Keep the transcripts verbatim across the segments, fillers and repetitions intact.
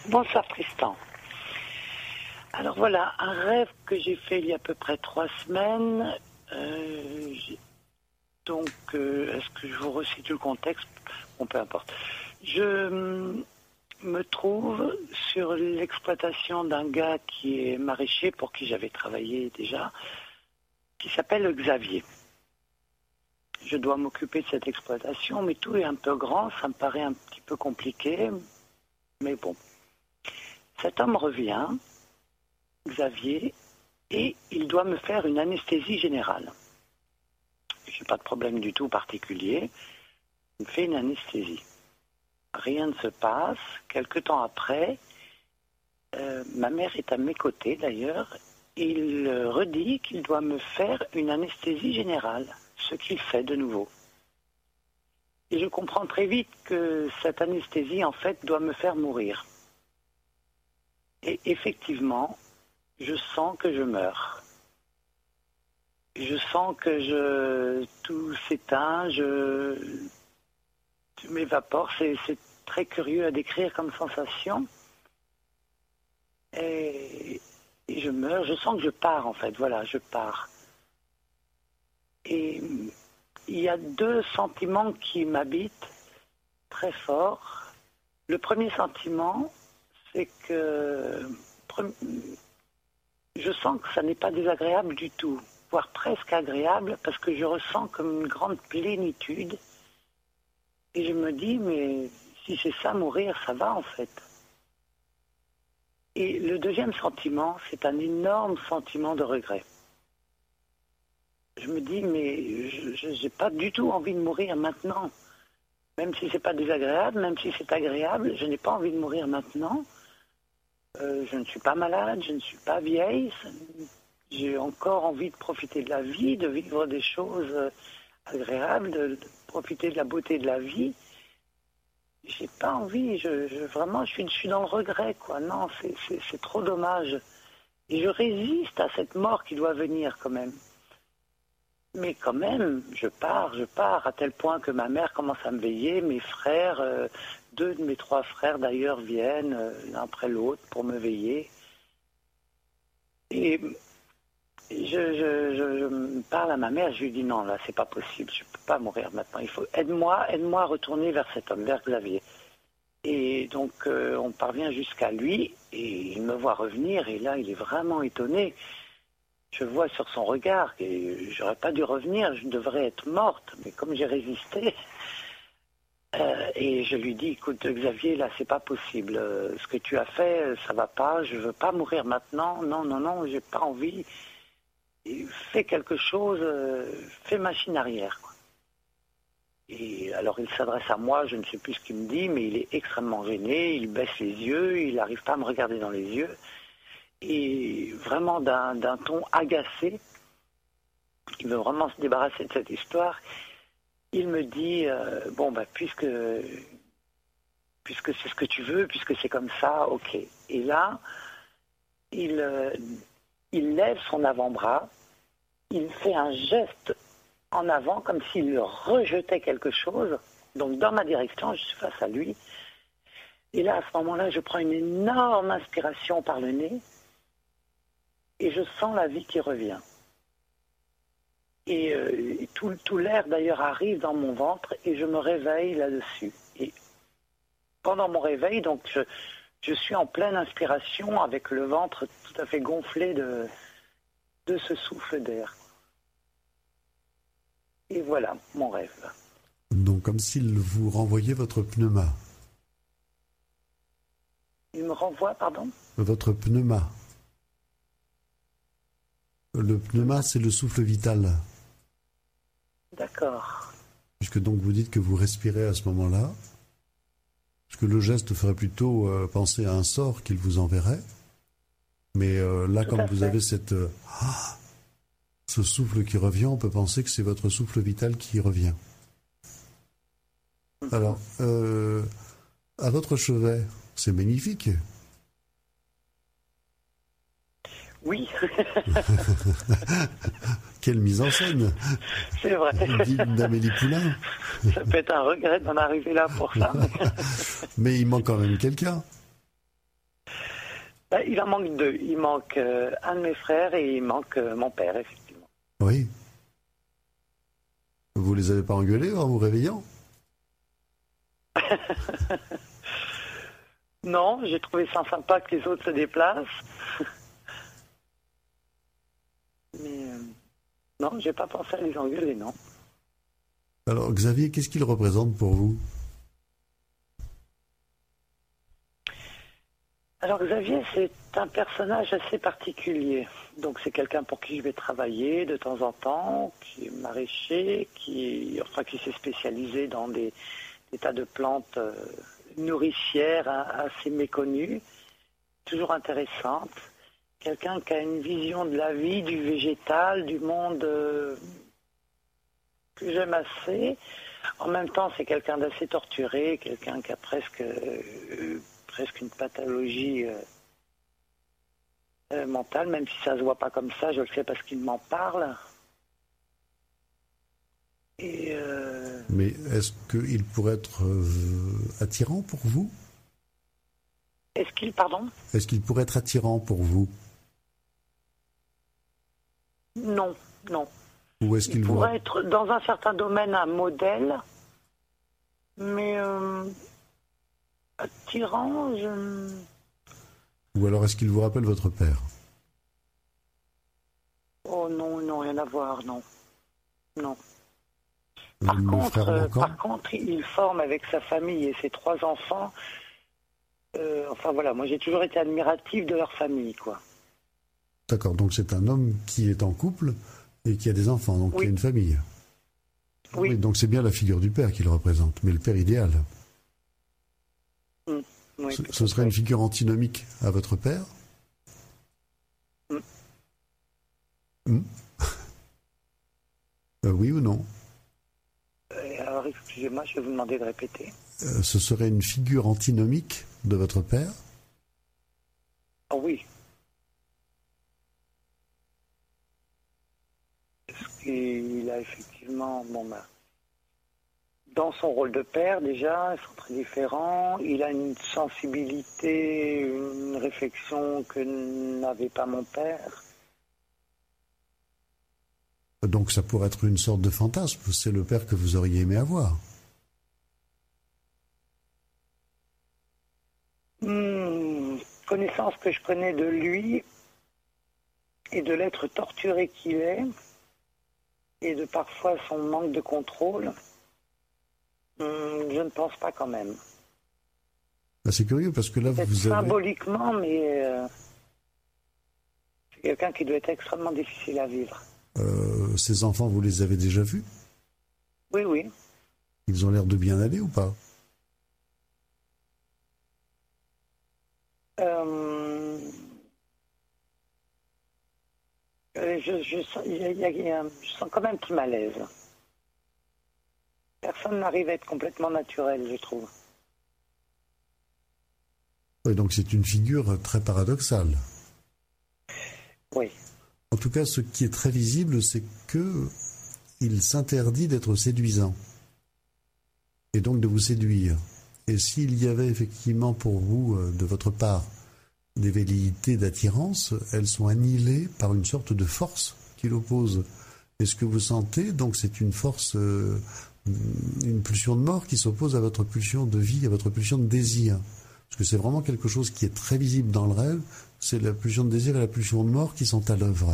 Bonsoir Tristan. Alors voilà, un rêve que j'ai fait il y a à peu près trois semaines. Euh, donc, euh, est-ce que je vous resitue le contexte? Bon, peu importe. Je me trouve sur l'exploitation d'un gars qui est maraîcher, pour qui j'avais travaillé déjà, qui s'appelle Xavier. Je dois m'occuper de cette exploitation, mais tout est un peu grand, ça me paraît un petit peu compliqué, mais bon. Cet homme revient, Xavier, et il doit me faire une anesthésie générale. Je n'ai pas de problème du tout particulier. Il me fait une anesthésie. Rien ne se passe. Quelque temps après, euh, ma mère est à mes côtés d'ailleurs. Il euh, redit qu'il doit me faire une anesthésie générale, ce qu'il fait de nouveau. Et je comprends très vite que cette anesthésie, en fait, doit me faire mourir. Et effectivement, je sens que je meurs. Je sens que je, tout s'éteint, je, je m'évapore. C'est, c'est très curieux à décrire comme sensation. Et, et je meurs. Je sens que je pars, en fait. Voilà, je pars. Et il y a deux sentiments qui m'habitent très fort. Le premier sentiment, c'est que je sens que ça n'est pas désagréable du tout, voire presque agréable, parce que je ressens comme une grande plénitude. Et je me dis, mais si c'est ça, mourir, ça va en fait. Et le deuxième sentiment, c'est un énorme sentiment de regret. Je me dis, mais je n'ai pas du tout envie de mourir maintenant. Même si c'est pas désagréable, même si c'est agréable, je n'ai pas envie de mourir maintenant. Euh, je ne suis pas malade, je ne suis pas vieille. J'ai encore envie de profiter de la vie, de vivre des choses agréables, de, de profiter de la beauté de la vie. J'ai pas envie, je, je, vraiment, je suis, je suis dans le regret, quoi. Non, c'est, c'est, c'est trop dommage. Et je résiste à cette mort qui doit venir, quand même. Mais quand même, je pars, je pars, à tel point que ma mère commence à me veiller, mes frères, euh, deux de mes trois frères d'ailleurs viennent, euh, l'un après l'autre, pour me veiller. Et je, je, je, je parle à ma mère, je lui dis non, là, c'est pas possible, je peux pas mourir maintenant, il faut, aide-moi, aide-moi à retourner vers cet homme, vers Xavier. Et donc, euh, on parvient jusqu'à lui, et il me voit revenir, et là, il est vraiment étonné. Je vois sur son regard que j'aurais pas dû revenir, je devrais être morte, mais comme j'ai résisté, euh, et je lui dis, écoute Xavier, là c'est pas possible, euh, ce que tu as fait, ça va pas, je veux pas mourir maintenant, non, non, non, j'ai pas envie, et fais quelque chose, euh, fais machine arrière, quoi. Et alors il s'adresse à moi, je ne sais plus ce qu'il me dit, mais il est extrêmement gêné, il baisse les yeux, il n'arrive pas à me regarder dans les yeux. Et vraiment d'un, d'un ton agacé, il veut vraiment se débarrasser de cette histoire. Il me dit, euh, bon, bah, puisque, puisque c'est ce que tu veux, puisque c'est comme ça, ok. Et là, il, euh, il lève son avant-bras, il fait un geste en avant, comme s'il rejetait quelque chose. Donc, dans ma direction, je suis face à lui. Et là, à ce moment-là, je prends une énorme inspiration par le nez. Et je sens la vie qui revient. Et, euh, et tout, tout l'air, d'ailleurs, arrive dans mon ventre et je me réveille là-dessus. Et pendant mon réveil, donc, je, je suis en pleine inspiration avec le ventre tout à fait gonflé de, de ce souffle d'air. Et voilà, mon rêve. Donc, comme s'il vous renvoyait votre pneuma. Il me renvoie, pardon ? Votre pneuma. Le pneuma, c'est le souffle vital. D'accord. Puisque donc vous dites que vous respirez à ce moment-là. Parce que le geste ferait plutôt euh, penser à un sort qu'il vous enverrait. Mais euh, là, Tout comme à vous fait. avez cette, euh, ce souffle qui revient, on peut penser que c'est votre souffle vital qui revient. Mm-hmm. Alors, euh, à votre chevet, c'est magnifique. Oui. Quelle mise en scène. C'est vrai. Digne d'Amélie Poulain. Ça peut être un regret d'en arriver là pour ça. Mais il manque quand même quelqu'un. Ben, il en manque deux. Il manque euh, un de mes frères et il manque euh, mon père, effectivement. Oui. Vous les avez pas engueulés en vous réveillant? Non, j'ai trouvé ça sympa que les autres se déplacent. Mais euh, non, j'ai pas pensé à les engueuler, non. Alors, Xavier, qu'est-ce qu'il représente pour vous? Alors Xavier, c'est un personnage assez particulier. Donc c'est quelqu'un pour qui je vais travailler de temps en temps, qui est maraîcher, qui, enfin, qui s'est spécialisé dans des, des tas de plantes euh, nourricières hein, assez méconnues, toujours intéressantes. Quelqu'un qui a une vision de la vie, du végétal, du monde euh, que j'aime assez. En même temps, c'est quelqu'un d'assez torturé, quelqu'un qui a presque... Euh, presque une pathologie euh, euh, mentale, même si ça ne se voit pas comme ça, je le sais parce qu'il m'en parle. Et euh... Mais est-ce qu'il pourrait être euh, attirant pour vous? Est-ce qu'il, pardon? Est-ce qu'il pourrait être attirant pour vous? Non, non. Ou est-ce qu'il Il pourrait vous... être dans un certain domaine un modèle, mais... Euh... attirant, je... Ou alors est-ce qu'il vous rappelle votre père? Oh non, non, rien à voir, non. Non. Vous Par le contre, frère euh, manquant? par contre, il forme avec sa famille et ses trois enfants. Euh, enfin voilà, moi j'ai toujours été admiratif de leur famille, quoi. D'accord, donc c'est un homme qui est en couple et qui a des enfants, donc Oui. qui a une famille. Oui. Donc c'est bien la figure du père qu'il représente, mais le père idéal. Mm. Oui, ce, tout ce à serait fait. une figure antinomique à votre père? Mm. Hmm. Euh, oui ou non? Euh, alors excusez-moi, je vais vous demander de répéter. Euh, ce serait une figure antinomique de votre père? Ah oui. Parce qu'il a effectivement, bon ben, dans son rôle de père déjà, ils sont très différents. Il a une sensibilité, une réflexion que n'avait pas mon père. Donc ça pourrait être une sorte de fantasme, c'est le père que vous auriez aimé avoir. Hmm, connaissance que je connais de lui et de l'être torturé qu'il est et de parfois son manque de contrôle, hmm, je ne pense pas quand même. Ben, c'est curieux parce que là Peut-être vous avez... symboliquement, mais euh, c'est quelqu'un qui doit être extrêmement difficile à vivre. Euh, ces enfants, vous les avez déjà vus? Oui, oui. Ils ont l'air de bien aller ou pas? Euh, je, je, sens, il y a, il y a, il y a, je sens quand même un petit malaise. Personne n'arrive à être complètement naturel, je trouve. Oui, donc c'est une figure très paradoxale. Oui. En tout cas, ce qui est très visible, c'est que il s'interdit d'être séduisant et donc de vous séduire. Et s'il y avait effectivement pour vous, euh, de votre part, des velléités d'attirance, elles sont annihilées par une sorte de force qui l'oppose. Et ce que vous sentez, donc, c'est une force, euh, une pulsion de mort qui s'oppose à votre pulsion de vie, à votre pulsion de désir. Parce que c'est vraiment quelque chose qui est très visible dans le rêve, c'est la pulsion de désir et la pulsion de mort qui sont à l'œuvre.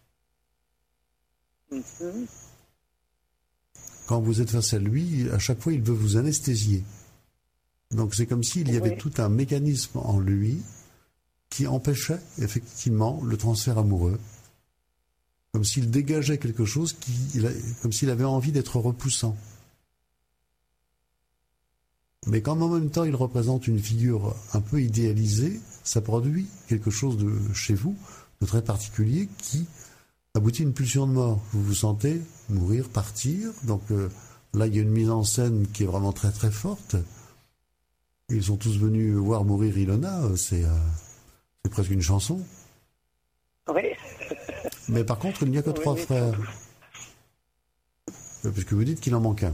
Mm-hmm. Quand vous êtes face à lui, à chaque fois, il veut vous anesthésier. Donc c'est comme s'il y avait Oui. tout un mécanisme en lui qui empêchait effectivement le transfert amoureux. Comme s'il dégageait quelque chose, qui, il a, comme s'il avait envie d'être repoussant. Mais quand en même temps il représente une figure un peu idéalisée, ça produit quelque chose de chez vous, de très particulier, qui aboutit à une pulsion de mort. Vous vous sentez mourir, partir. Donc euh, là, il y a une mise en scène qui est vraiment très très forte. Ils sont tous venus voir mourir Ilona, c'est, euh, c'est presque une chanson. Oui. Mais par contre, il n'y a que Oui, trois oui, frères. Euh, Puisque vous dites qu'il en manque un.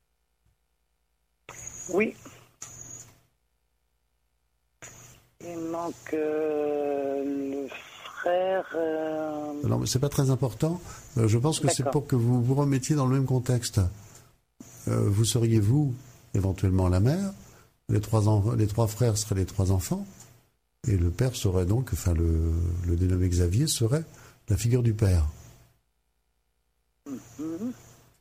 Oui. Il manque euh, le frère. Euh... Non, mais c'est pas très important. Euh, je pense que D'accord. c'est pour que vous vous remettiez dans le même contexte. Euh, vous seriez, vous, éventuellement la mère, les trois, en- les trois frères seraient les trois enfants, et le père serait donc, enfin le, le dénommé Xavier serait la figure du père. Mhm.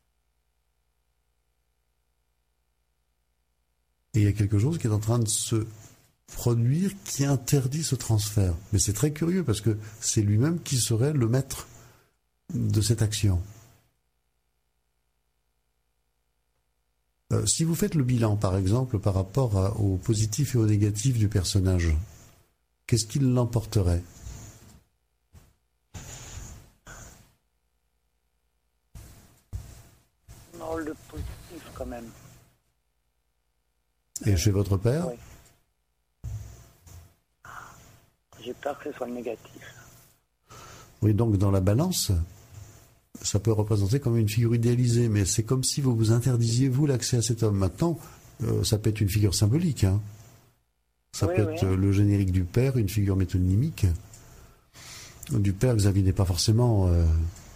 Et il y a quelque chose qui est en train de se produire qui interdit ce transfert. Mais c'est très curieux parce que c'est lui-même qui serait le maître de cette action. Euh, si vous faites le bilan, par exemple, par rapport à- au positif et au négatif du personnage, qu'est-ce qu'il l'emporterait? Non, le positif quand même. Et chez votre père? Oui. J'ai peur que ce soit le négatif. Oui, donc dans la balance, ça peut représenter comme une figure idéalisée, mais c'est comme si vous vous interdisiez, vous, l'accès à cet homme. Maintenant, euh, ça peut être une figure symbolique, hein. Ça Oui, peut oui. être euh, le générique du père, une figure métonymique. Du père, Xavier n'est pas forcément euh,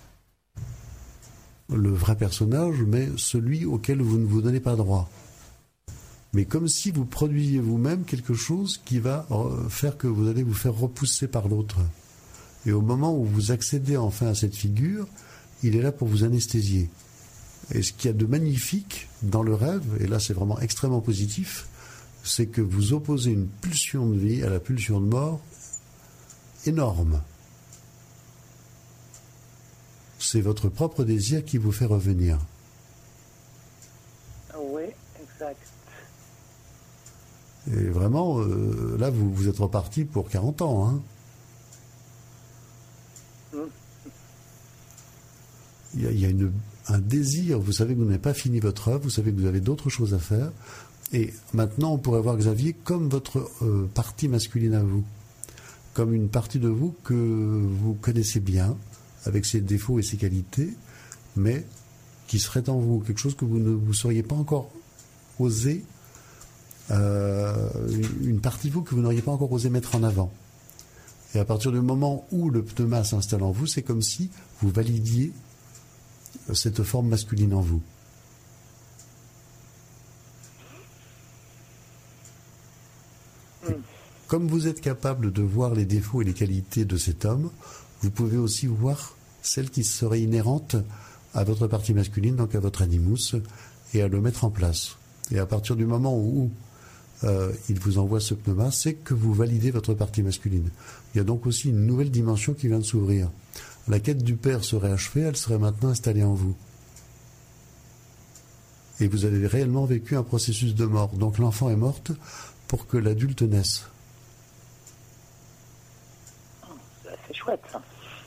le vrai personnage, mais celui auquel vous ne vous donnez pas droit. Mais comme si vous produisiez vous-même quelque chose qui va euh, faire que vous allez vous faire repousser par l'autre. Et au moment où vous accédez enfin à cette figure, il est là pour vous anesthésier. Et ce qu'il y a de magnifique dans le rêve, et là c'est vraiment extrêmement positif, c'est que vous opposez une pulsion de vie à la pulsion de mort énorme. C'est votre propre désir qui vous fait revenir. Oui, exact. Et vraiment, euh, là vous, vous êtes reparti pour quarante ans, hein. Il y a, il y a une, un désir, vous savez que vous n'avez pas fini votre œuvre, vous savez que vous avez d'autres choses à faire. Et maintenant, on pourrait voir Xavier comme votre euh, partie masculine à vous. Comme une partie de vous que vous connaissez bien, avec ses défauts et ses qualités, mais qui serait en vous. Quelque chose que vous ne vous seriez pas encore osé, euh, une partie de vous que vous n'auriez pas encore osé mettre en avant. Et à partir du moment où le pneuma s'installe en vous, c'est comme si vous validiez cette forme masculine en vous. Et comme vous êtes capable de voir les défauts et les qualités de cet homme, vous pouvez aussi voir celles qui seraient inhérentes à votre partie masculine, donc à votre animus, et à le mettre en place. Et à partir du moment où euh, il vous envoie ce pneuma, c'est que vous validez votre partie masculine. Il y a donc aussi une nouvelle dimension qui vient de s'ouvrir. La quête du père serait achevée, elle serait maintenant installée en vous. Et vous avez réellement vécu un processus de mort. Donc l'enfant est morte pour que l'adulte naisse. C'est chouette, ça.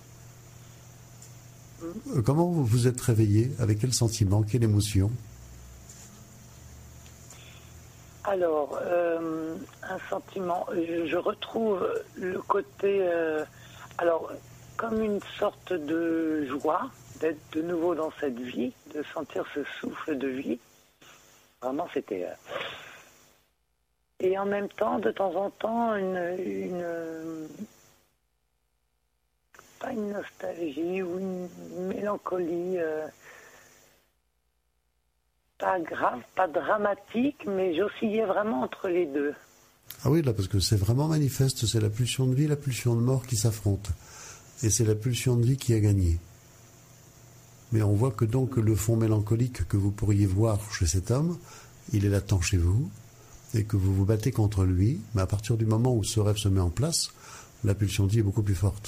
Euh, Comment vous vous êtes réveillé? Avec quel sentiment? Quelle émotion? Alors, euh, un sentiment, je, je retrouve le côté, euh, alors, comme une sorte de joie d'être de nouveau dans cette vie, de sentir ce souffle de vie. Vraiment, c'était... Euh... Et en même temps, de temps en temps, une... une pas une nostalgie ou une mélancolie... Euh... Pas grave, pas dramatique, mais j'oscillais vraiment entre les deux. Ah oui, là, parce que c'est vraiment manifeste, c'est la pulsion de vie et la pulsion de mort qui s'affrontent. Et c'est la pulsion de vie qui a gagné. Mais on voit que donc le fond mélancolique que vous pourriez voir chez cet homme, il est latent chez vous, et que vous vous battez contre lui, mais à partir du moment où ce rêve se met en place, la pulsion de vie est beaucoup plus forte.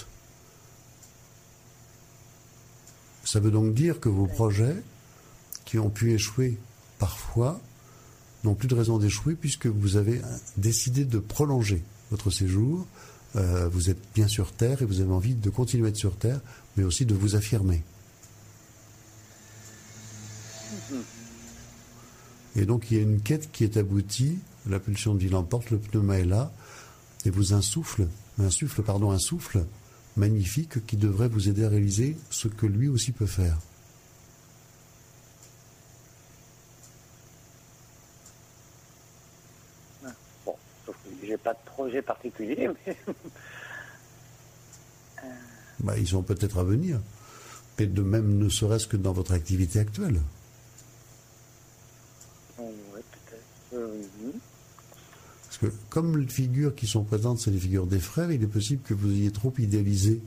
Ça veut donc dire que vos projets, qui ont pu échouer parfois, n'ont plus de raison d'échouer puisque vous avez décidé de prolonger votre séjour. Euh, vous êtes bien sur Terre et vous avez envie de continuer à être sur Terre, mais aussi de vous affirmer. Et donc il y a une quête qui est aboutie, la pulsion de vie l'emporte, le pneuma est là, et vous insuffle, insuffle, pardon, un souffle magnifique qui devrait vous aider à réaliser ce que lui aussi peut faire. Bon, sauf que j'ai pas de projet particulier, mais... bah, ils sont peut-être à venir. Et de même, ne serait-ce que dans votre activité actuelle. Oui, peut-être. Euh, oui. Parce que comme les figures qui sont présentes, c'est les figures des frères, il est possible que vous ayez trop idéalisé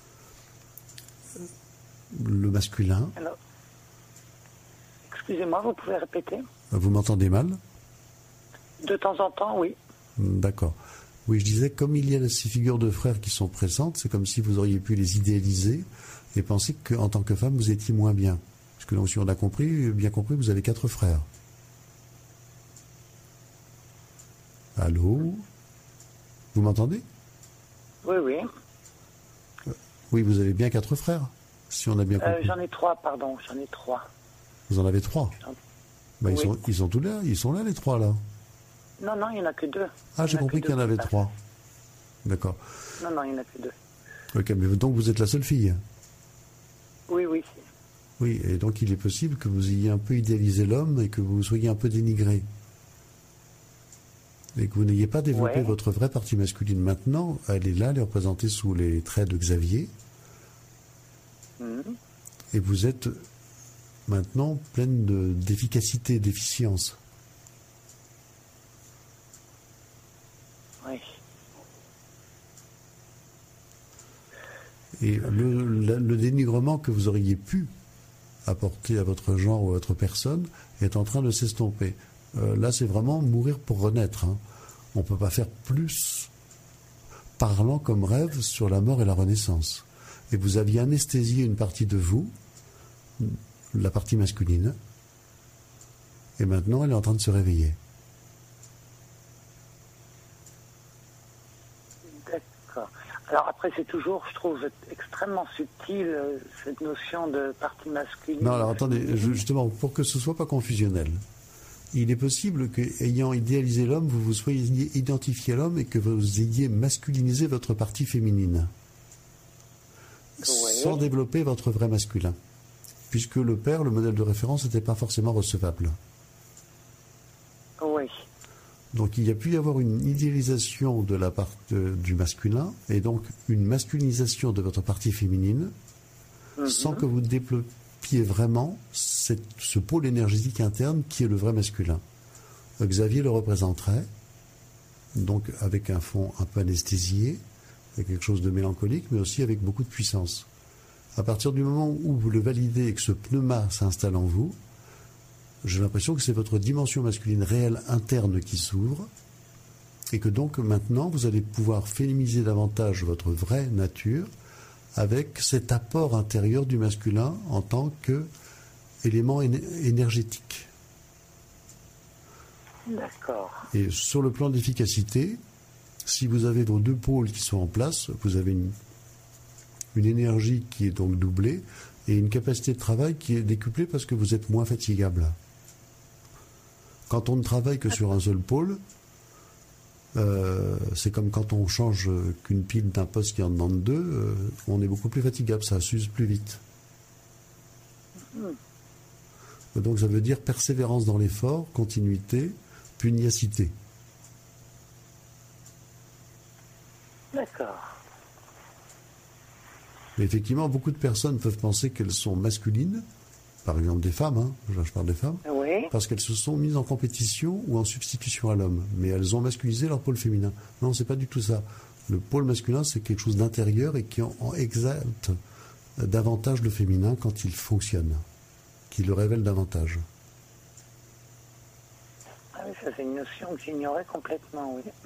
le masculin. Alors, excusez-moi, vous pouvez répéter? Vous m'entendez mal? De temps en temps, oui. D'accord. Oui, je disais, comme il y a ces figures de frères qui sont présentes, c'est comme si vous auriez pu les idéaliser et penser qu'en tant que femme, vous étiez moins bien. Parce que donc, si on a compris, bien compris, vous avez quatre frères. Allô? Vous m'entendez? Oui, oui. Oui, vous avez bien quatre frères, si on a bien compris. Euh, j'en ai trois, pardon, j'en ai trois. Vous en avez trois? Bah, ils, oui. sont, ils sont tous là, ils sont là les trois là. Non, non, il n'y en a que deux. Ah, j'ai compris qu'il y en avait trois. D'accord. Non, non, il n'y en a que deux. Ok, mais donc vous êtes la seule fille? Oui, oui. Oui, et donc il est possible que vous ayez un peu idéalisé l'homme et que vous soyez un peu dénigré. Et que vous n'ayez pas développé ouais. votre vraie partie masculine. Maintenant, elle est là, elle est représentée sous les traits de Xavier. Mmh. Et vous êtes maintenant pleine de, d'efficacité, d'efficience. Oui. Et le, le, le dénigrement que vous auriez pu apporter à votre genre ou à votre personne est en train de s'estomper. Euh, là, c'est vraiment mourir pour renaître. Hein. On ne peut pas faire plus parlant comme rêve sur la mort et la renaissance. Et vous aviez anesthésié une partie de vous, la partie masculine, et maintenant elle est en train de se réveiller. D'accord. Alors après, c'est toujours, je trouve, extrêmement subtil, euh, cette notion de partie masculine. Non, alors attendez, justement, pour que ce ne soit pas confusionnel, il est possible que, ayant idéalisé l'homme, vous vous soyez identifié à l'homme et que vous ayez masculinisé votre partie féminine, ouais. sans développer votre vrai masculin, puisque le père, le modèle de référence, n'était pas forcément recevable. Oui. Donc il y a pu y avoir une idéalisation de la part de, du masculin, et donc une masculinisation de votre partie féminine, mm-hmm. sans que vous développiez vraiment cette, ce pôle énergétique interne qui est le vrai masculin. Xavier le représenterait, donc avec un fond un peu anesthésié, avec quelque chose de mélancolique, mais aussi avec beaucoup de puissance. À partir du moment où vous le validez et que ce pneuma s'installe en vous, j'ai l'impression que c'est votre dimension masculine réelle interne qui s'ouvre et que donc maintenant vous allez pouvoir féminiser davantage votre vraie nature avec cet apport intérieur du masculin en tant qu'élément énergétique. D'accord. Et sur le plan d'efficacité, si vous avez vos deux pôles qui sont en place, vous avez une, une énergie qui est donc doublée et une capacité de travail qui est décuplée parce que vous êtes moins fatigable. Quand on ne travaille que sur un seul pôle, euh, c'est comme quand on change qu'une pile d'un poste qui en demande deux, euh, on est beaucoup plus fatigable, ça s'use plus vite. Mmh. Donc ça veut dire persévérance dans l'effort, continuité, pugnacité. D'accord. Mais effectivement, beaucoup de personnes peuvent penser qu'elles sont masculines, par exemple des femmes, hein, je parle des femmes, oui. parce qu'elles se sont mises en compétition ou en substitution à l'homme, mais elles ont masculinisé leur pôle féminin. Non, c'est pas du tout ça. Le pôle masculin, c'est quelque chose d'intérieur et qui en, en exalte davantage le féminin quand il fonctionne, qui le révèle davantage. Ah oui, ça c'est une notion que j'ignorais complètement, oui.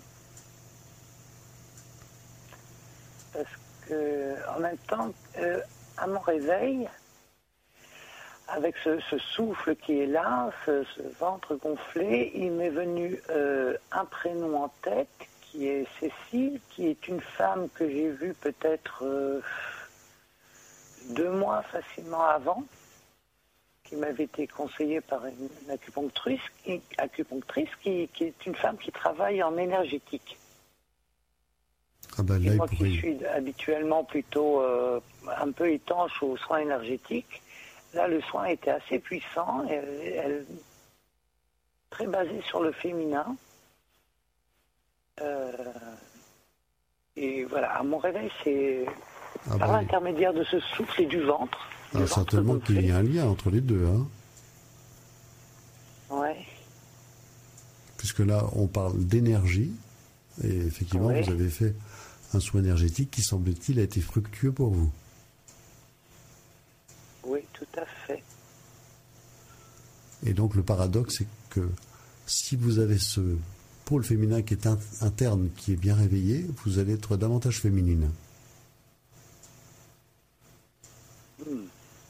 Parce que, en même temps, euh, à mon réveil, avec ce, ce souffle qui est là, ce, ce ventre gonflé, il m'est venu euh, un prénom en tête qui est Cécile, qui est une femme que j'ai vue peut-être euh, deux mois facilement avant, qui m'avait été conseillée par une, une acupunctrice, qui, acupunctrice qui, qui est une femme qui travaille en énergétique. Ah ben là, Et moi qui pourrait... suis habituellement plutôt euh, un peu étanche aux soins énergétiques, là le soin était assez puissant, et elle, elle, très basé sur le féminin. Euh, et voilà, à mon réveil, c'est Ah par bah, l'intermédiaire de ce souffle et du ventre. Du ah, ventre certainement qu'on qu'il fait. y a un lien entre les deux, hein. Ouais. Puisque là, on parle d'énergie, et effectivement, Ouais. vous avez fait un soin énergétique qui, semble-t-il, a été fructueux pour vous. Oui, tout à fait. Et donc, le paradoxe, c'est que si vous avez ce pôle féminin qui est in- interne, qui est bien réveillé, vous allez être davantage féminine. Hmm.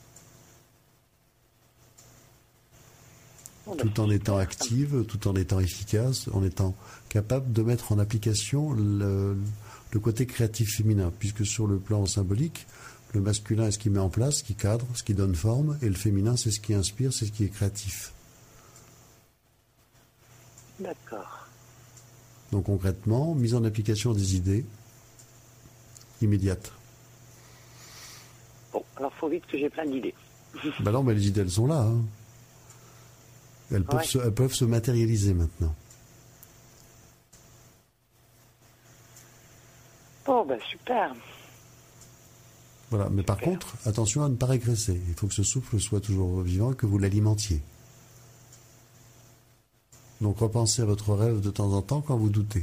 Bon, bah, Tout en c'est étant super. active, tout en étant efficace, en étant capable de mettre en application le, le côté créatif féminin, puisque sur le plan symbolique, le masculin est ce qui met en place, ce qui cadre, ce qui donne forme, et le féminin, c'est ce qui inspire, c'est ce qui est créatif. D'accord. Donc concrètement, mise en application des idées immédiates. Bon, alors faut vite que j'ai plein d'idées. Ben non, mais les idées, elles sont là, hein. Elles peuvent, Ouais. se, elles peuvent se matérialiser maintenant. Bon, ben super. Voilà. Mais par Super. contre, attention à ne pas régresser. Il faut que ce souffle soit toujours vivant et que vous l'alimentiez. Donc repensez à votre rêve de temps en temps quand vous doutez.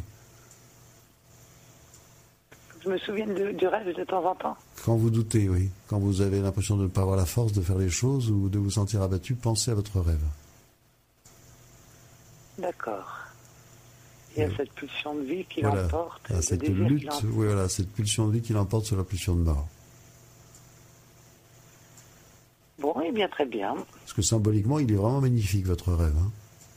Je me souviens de- du rêve de temps en temps. Quand vous doutez, oui. Quand vous avez l'impression de ne pas avoir la force de faire les choses ou de vous sentir abattu, pensez à votre rêve. D'accord. Il y a Oui. cette pulsion de vie qui Voilà. l'emporte. Ah, le cette désir qui lutte, l'emporte. oui, voilà, cette pulsion de vie qui l'emporte sur la pulsion de mort. Bon, eh bien, très bien. Parce que symboliquement, il est vraiment magnifique, votre rêve, hein.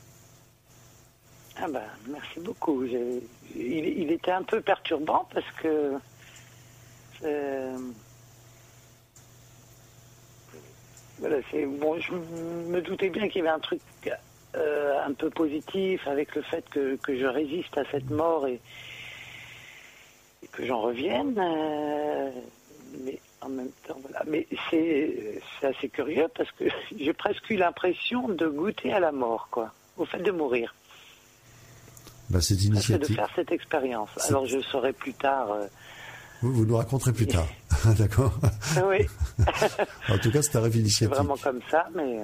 Ah ben, merci beaucoup. J'ai- Il, il était un peu perturbant parce que euh, voilà, c'est bon. Je me doutais bien qu'il y avait un truc euh, un peu positif avec le fait que, que je résiste à cette mort et, et que j'en revienne. euh, mais en même temps, voilà. Mais c'est c'est assez curieux parce que j'ai presque eu l'impression de goûter à la mort, quoi, au fait de mourir. Bah, cette C'est de initiative, faire cette expérience. C'est- Alors je saurai plus tard. euh, vous, vous nous raconterez plus tard. D'accord. oui, En tout cas, c'est un rêve c'est initiatique. vraiment comme ça, mais euh,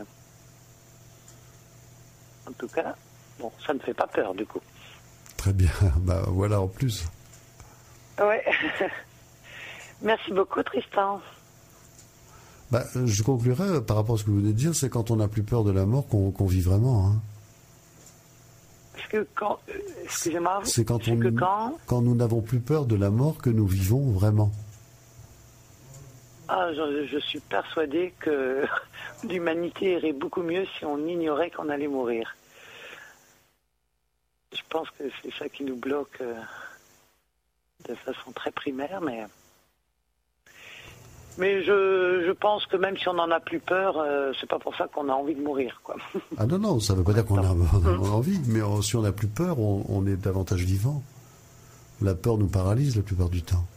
en tout cas, bon, ça ne fait pas peur du coup. Très bien. Bah, voilà, en plus. Oui. Merci beaucoup, Tristan. Bah, je conclurai par rapport à ce que vous venez de dire, c'est quand on n'a plus peur de la mort qu'on qu'on vit vraiment, hein. Parce que quand, euh, excusez-moi, C'est quand c'est on que quand, quand nous n'avons plus peur de la mort que nous vivons vraiment. ah, je, je suis persuadée que l'humanité irait beaucoup mieux si on ignorait qu'on allait mourir. Je pense que c'est ça qui nous bloque euh, de façon très primaire, mais mais je, je pense que même si on n'en a plus peur, euh, c'est pas pour ça qu'on a envie de mourir, quoi. Ah non, non, ça ne veut pas dire qu'on a, Attends. on a envie, mais on- si on n'a plus peur, on, on est davantage vivant. La peur nous paralyse la plupart du temps.